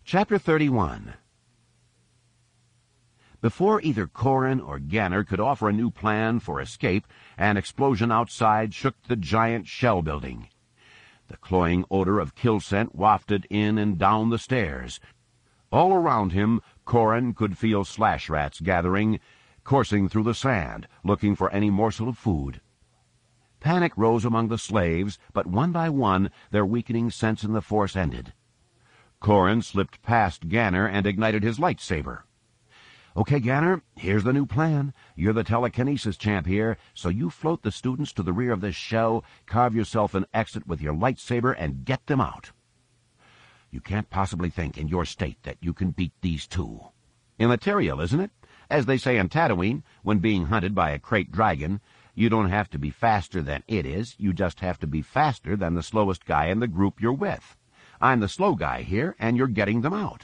Chapter 31. Before either Corin or Ganner could offer a new plan for escape, an explosion outside shook the giant shell building. The cloying odor of kill scent wafted in and down the stairs. All around him, Corin could feel slash rats gathering, coursing through the sand, looking for any morsel of food. Panic rose among the slaves, but one by one their weakening sense in the force ended. Corin slipped past Ganner and ignited his lightsaber. "Okay, Ganner, here's the new plan. You're the telekinesis champ here, so you float the students to the rear of this shell, carve yourself an exit with your lightsaber, and get them out. You can't possibly think in your state that you can beat these two. Immaterial, isn't it? As they say on Tatooine, when being hunted by a crate dragon, you don't have to be faster than it is, you just have to be faster than the slowest guy in the group you're with. I'm the slow guy here, and you're getting them out."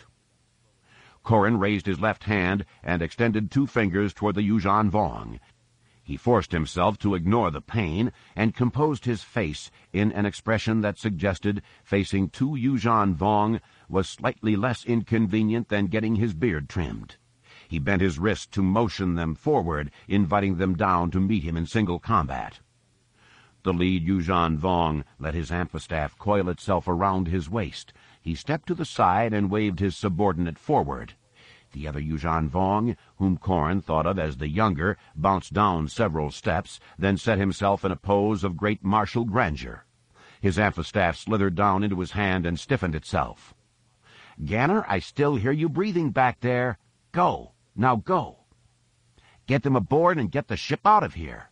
Corin raised his left hand and extended 2 fingers toward the Yuuzhan Vong. He forced himself to ignore the pain and composed his face in an expression that suggested facing 2 Yuuzhan Vong was slightly less inconvenient than getting his beard trimmed. He bent his wrist to motion them forward, inviting them down to meet him in single combat. The lead Yuuzhan Vong let his amphistaff coil itself around his waist. He stepped to the side and waved his subordinate forward. The other Yuuzhan Vong, whom Corin thought of as the younger, bounced down several steps, then set himself in a pose of great martial grandeur. His amphistaff slithered down into his hand and stiffened itself. "Ganner, I still hear you breathing back there. Go. Now go. Get them aboard and get the ship out of here."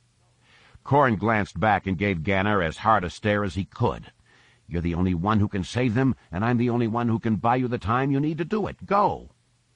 Corin glanced back and gave Ganner as hard a stare as he could. "You're the only one who can save them, and I'm the only one who can buy you the time you need to do it. Go."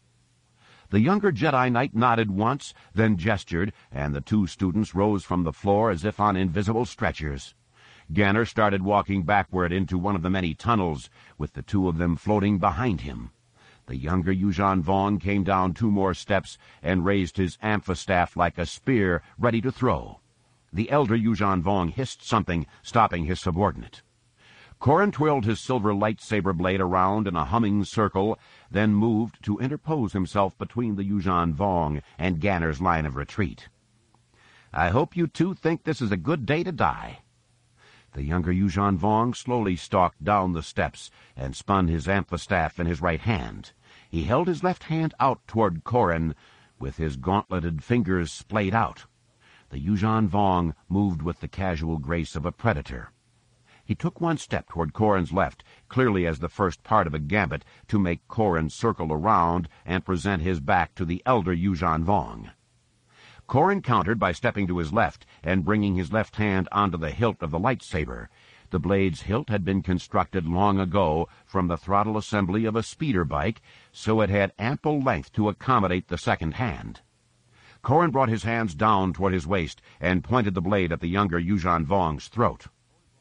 The younger Jedi Knight nodded once, then gestured, and the 2 students rose from the floor as if on invisible stretchers. Ganner started walking backward into one of the many tunnels, with the 2 of them floating behind him. The younger Yuuzhan Vong came down 2 more steps and raised his amphistaff like a spear, ready to throw. The elder Yuuzhan Vong hissed something, stopping his subordinate. Corin twirled his silver lightsaber blade around in a humming circle, then moved to interpose himself between the Yuuzhan Vong and Ganner's line of retreat. "I hope you 2 think this is a good day to die." The younger Yuuzhan Vong slowly stalked down the steps and spun his amphistaff in his right hand. He held his left hand out toward Corin, with his gauntleted fingers splayed out. The Yuuzhan Vong moved with the casual grace of a predator. He took 1 step toward Corin's left, clearly as the first part of a gambit to make Corin circle around and present his back to the elder Yuuzhan Vong. Corin countered by stepping to his left and bringing his left hand onto the hilt of the lightsaber. The blade's hilt had been constructed long ago from the throttle assembly of a speeder bike, so it had ample length to accommodate the second hand. Corin brought his hands down toward his waist and pointed the blade at the younger Yuuzhan Vong's throat.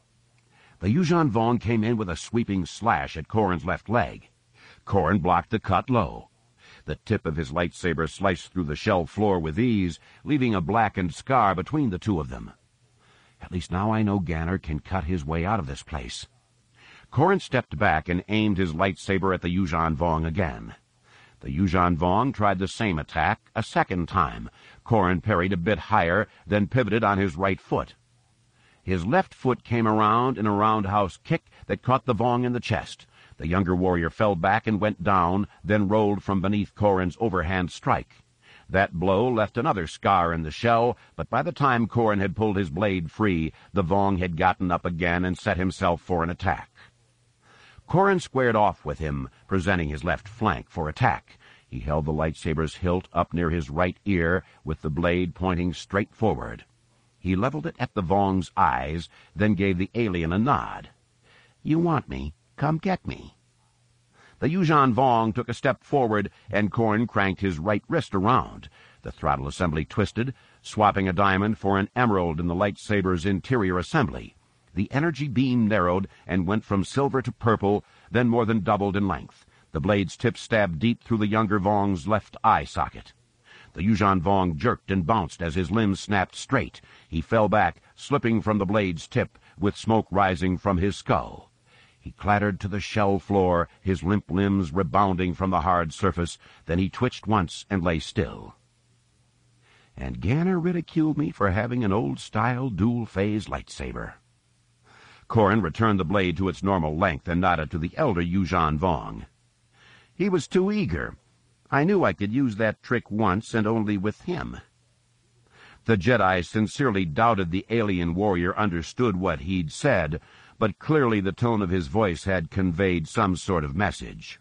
The Yuuzhan Vong came in with a sweeping slash at Corin's left leg. Corin blocked the cut low. The tip of his lightsaber sliced through the shell floor with ease, leaving a blackened scar between the 2 of them. "At least now I know Ganner can cut his way out of this place." Corin stepped back and aimed his lightsaber at the Yuuzhan Vong again. The Yuuzhan Vong tried the same attack a second time. Corin parried a bit higher, then pivoted on his right foot. His left foot came around in a roundhouse kick that caught the Vong in the chest. The younger warrior fell back and went down, then rolled from beneath Corin's overhand strike. That blow left another scar in the shell, but by the time Corin had pulled his blade free, the Vong had gotten up again and set himself for an attack. Corin squared off with him, presenting his left flank for attack. He held the lightsaber's hilt up near his right ear, with the blade pointing straight forward. He leveled it at the Vong's eyes, then gave the alien a nod. "You want me? Come get me." The Yuuzhan Vong took a step forward, and Corin cranked his right wrist around. The throttle assembly twisted, swapping a diamond for an emerald in the lightsaber's interior assembly. The energy beam narrowed and went from silver to purple, then more than doubled in length. The blade's tip stabbed deep through the younger Vong's left eye socket. The Yuuzhan Vong jerked and bounced as his limbs snapped straight. He fell back, slipping from the blade's tip, with smoke rising from his skull. He clattered to the shell floor, his limp limbs rebounding from the hard surface. Then he twitched once and lay still. And Ganner ridiculed me for having an old-style dual-phase lightsaber. Corrin returned the blade to its normal length and nodded to the elder Yuuzhan Vong. He was too eager. I knew I could use that trick once, and only with him. The Jedi sincerely doubted the alien warrior understood what he'd said, but clearly the tone of his voice had conveyed some sort of message.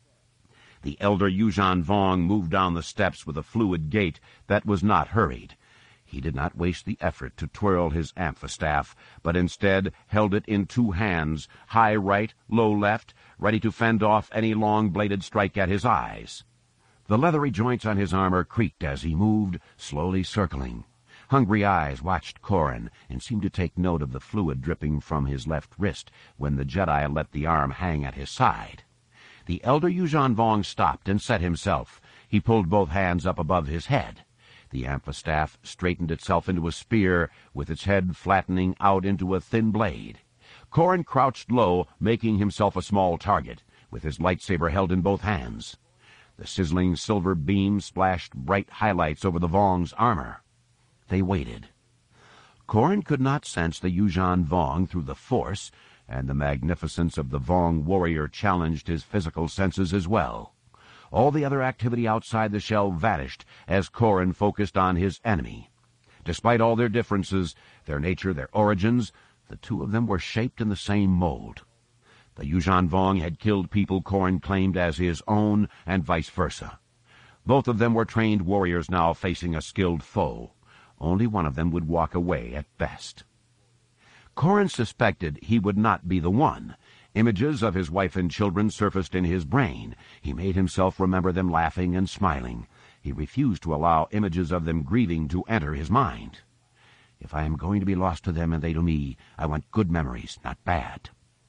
The elder Yuuzhan Vong moved down the steps with a fluid gait that was not hurried. He did not waste the effort to twirl his amphistaff, but instead held it in two hands, high right, low left, ready to fend off any long-bladed strike at his eyes. The leathery joints on his armor creaked as he moved, slowly circling. Hungry eyes watched Corrin and seemed to take note of the fluid dripping from his left wrist when the Jedi let the arm hang at his side. The elder Yuuzhan Vong stopped and set himself. He pulled both hands up above his head. The amphistaff straightened itself into a spear, with its head flattening out into a thin blade. Corrin crouched low, making himself a small target, with his lightsaber held in both hands. The sizzling silver beam splashed bright highlights over the Vong's armor. They waited. Corrin could not sense the Yuuzhan Vong through the Force, and the magnificence of the Vong warrior challenged his physical senses as well. All the other activity outside the shell vanished as Corrin focused on his enemy. Despite all their differences, their nature, their origins, the two of them were shaped in the same mold. The Yuuzhan Vong had killed people Corrin claimed as his own, and vice versa. Both of them were trained warriors now facing a skilled foe. Only one of them would walk away at best. Corrin suspected he would not be the one. Images of his wife and children surfaced in his brain. He made himself remember them laughing and smiling. He refused to allow images of them grieving to enter his mind. If I am going to be lost to them and they to me, I want good memories, not bad.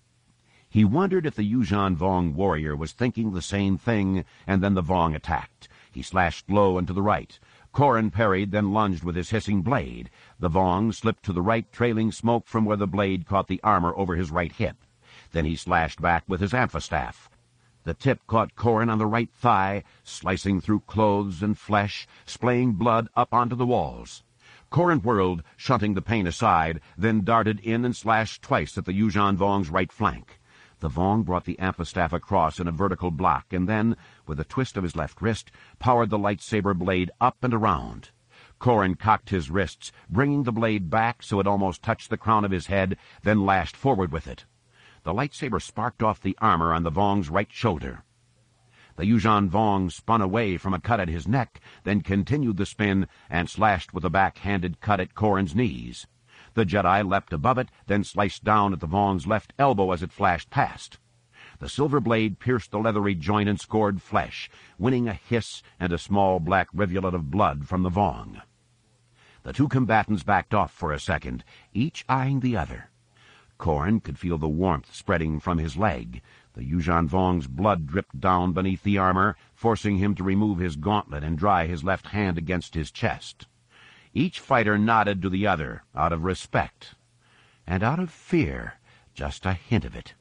He wondered if the Yuuzhan Vong warrior was thinking the same thing, and then the Vong attacked. He slashed low and to the right. Corrin parried, then lunged with his hissing blade. The Vong slipped to the right, trailing smoke from where the blade caught the armor over his right hip. Then he slashed back with his amphistaff. The tip caught Corrin on the right thigh, slicing through clothes and flesh, splaying blood up onto the walls. Corrin whirled, shunting the pain aside, then darted in and slashed twice at the Yuuzhan Vong's right flank. The Vong brought the amphistaff across in a vertical block, and then, with a twist of his left wrist, powered the lightsaber blade up and around. Corrin cocked his wrists, bringing the blade back so it almost touched the crown of his head, then lashed forward with it. The lightsaber sparked off the armor on the Vong's right shoulder. The Yuuzhan Vong spun away from a cut at his neck, then continued the spin and slashed with a back-handed cut at Corrin's knees. The Jedi leapt above it, then sliced down at the Vong's left elbow as it flashed past. The silver blade pierced the leathery joint and scored flesh, winning a hiss and a small black rivulet of blood from the Vong. The two combatants backed off for a second, each eyeing the other. Corrin could feel the warmth spreading from his leg. The Yuuzhan Vong's blood dripped down beneath the armor, forcing him to remove his gauntlet and dry his left hand against his chest. Each fighter nodded to the other, out of respect. And out of fear, just a hint of it.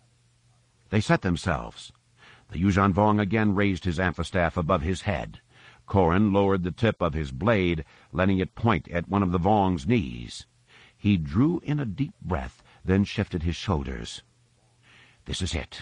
They set themselves. The Yuuzhan Vong again raised his amphistaff above his head. Corrin lowered the tip of his blade, letting it point at one of the Vong's knees. He drew in a deep breath, then shifted his shoulders. This is it.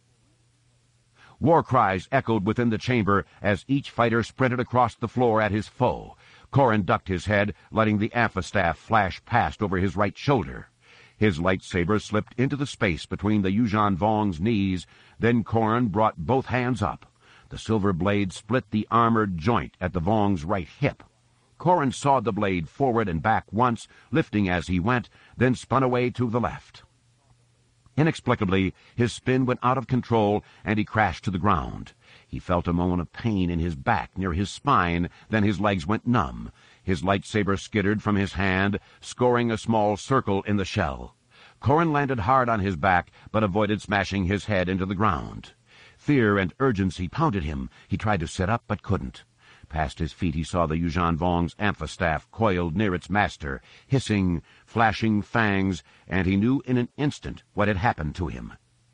War cries echoed within the chamber as each fighter sprinted across the floor at his foe. Corrin ducked his head, letting the amphistaff flash past over his right shoulder. His lightsaber slipped into the space between the Yuuzhan Vong's knees, then Corrin brought both hands up. The silver blade split the armored joint at the Vong's right hip. Corrin sawed the blade forward and back once, lifting as he went, then spun away to the left. Inexplicably, his spin went out of control, and he crashed to the ground. He felt a moment of pain in his back near his spine, then his legs went numb. His lightsaber skittered from his hand, scoring a small circle in the shell. Corrin landed hard on his back, but avoided smashing his head into the ground. Fear and urgency pounded him. He tried to sit up, but couldn't. Past his feet he saw the Yuuzhan Vong's amphistaff coiled near its master, hissing, flashing fangs, and he knew in an instant what had happened to him.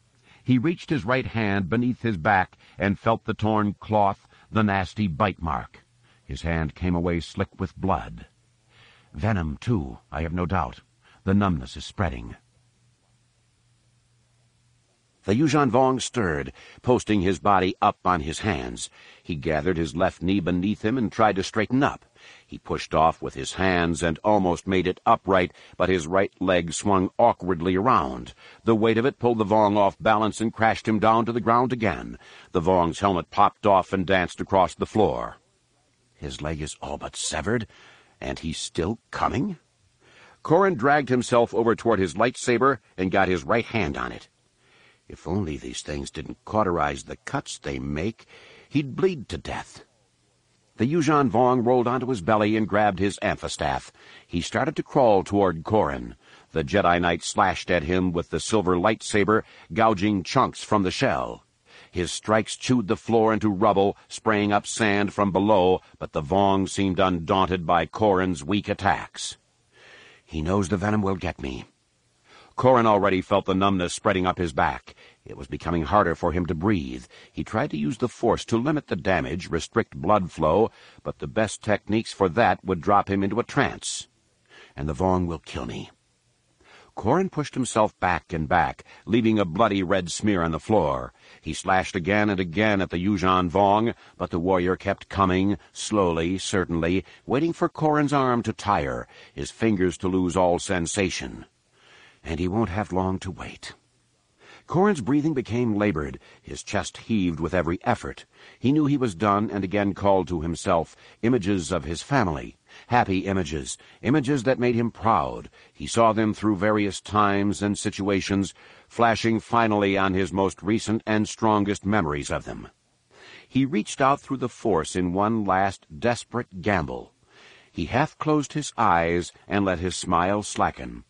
He reached his right hand beneath his back and felt the torn cloth, the nasty bite mark. His hand came away slick with blood. Venom, too, I have no doubt. The numbness is spreading. The Yuuzhan Vong stirred, posting his body up on his hands. He gathered his left knee beneath him and tried to straighten up. He pushed off with his hands and almost made it upright, but his right leg swung awkwardly around. The weight of it pulled the Vong off balance and crashed him down to the ground again. The Vong's helmet popped off and danced across the floor. His leg is all but severed, and he's still coming? Corrin dragged himself over toward his lightsaber and got his right hand on it. If only these things didn't cauterize the cuts they make, he'd bleed to death. The Yuuzhan Vong rolled onto his belly and grabbed his amphistaff. He started to crawl toward Corrin. The Jedi Knight slashed at him with the silver lightsaber, gouging chunks from the shell. His strikes chewed the floor into rubble, spraying up sand from below, but the Vong seemed undaunted by Corrin's weak attacks. He knows the venom will get me. Corrin already felt the numbness spreading up his back. It was becoming harder for him to breathe. He tried to use the Force to limit the damage, restrict blood flow, but the best techniques for that would drop him into a trance. And the Vong will kill me. Corrin pushed himself back and back, leaving a bloody red smear on the floor. He slashed again and again at the Yuuzhan Vong, but the warrior kept coming, slowly, certainly, waiting for Corrin's arm to tire, his fingers to lose all sensation. And he won't have long to wait. Corrin's breathing became labored. His chest heaved with every effort. He knew he was done and again called to himself images of his family, happy images, images that made him proud. He saw them through various times and situations, flashing finally on his most recent and strongest memories of them. He reached out through the Force in one last desperate gamble. He half closed his eyes and let his smile slacken.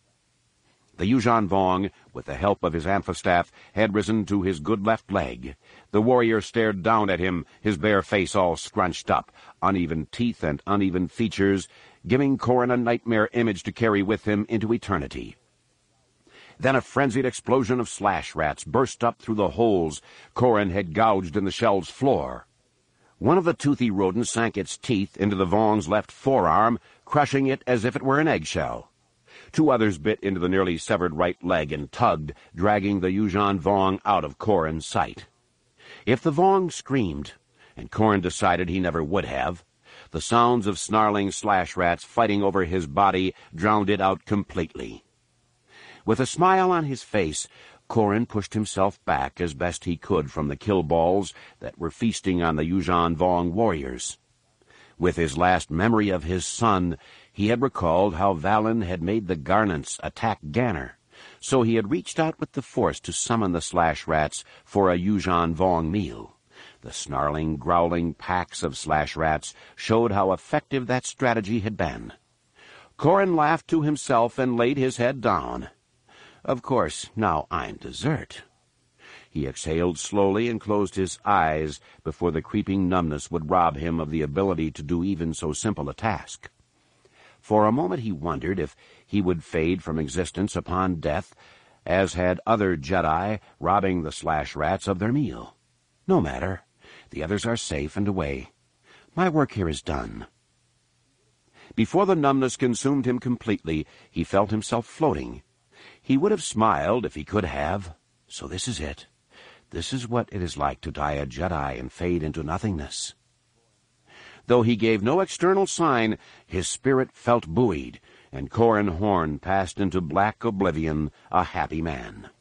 The Yuuzhan Vong, with the help of his amphistaff, had risen to his good left leg. The warrior stared down at him, his bare face all scrunched up, uneven teeth and uneven features, giving Corrin a nightmare image to carry with him into eternity. Then a frenzied explosion of slash rats burst up through the holes Corrin had gouged in the shell's floor. One of the toothy rodents sank its teeth into the Vong's left forearm, crushing it as if it were an eggshell. Two others bit into the nearly severed right leg and tugged, dragging the Yuuzhan Vong out of Corrin's sight. If the Vong screamed, and Corrin decided he never would have, the sounds of snarling slash rats fighting over his body drowned it out completely. With a smile on his face, Corrin pushed himself back as best he could from the kill balls that were feasting on the Yuuzhan Vong warriors. With his last memory of his son, he had recalled how Valen had made the Garnants attack Ganner, so he had reached out with the Force to summon the slash rats for a Yuuzhan Vong meal. The snarling, growling packs of slash rats showed how effective that strategy had been. Corrin laughed to himself and laid his head down. Of course, now I'm dessert. He exhaled slowly and closed his eyes before the creeping numbness would rob him of the ability to do even so simple a task. For a moment he wondered if he would fade from existence upon death, as had other Jedi, robbing the slash rats of their meal. No matter. The others are safe and away. My work here is done. Before the numbness consumed him completely, he felt himself floating. He would have smiled if he could have. So this is it. This is what it is like to die a Jedi and fade into nothingness. Though he gave no external sign, his spirit felt buoyed, and Corrin Horn passed into black oblivion, a happy man.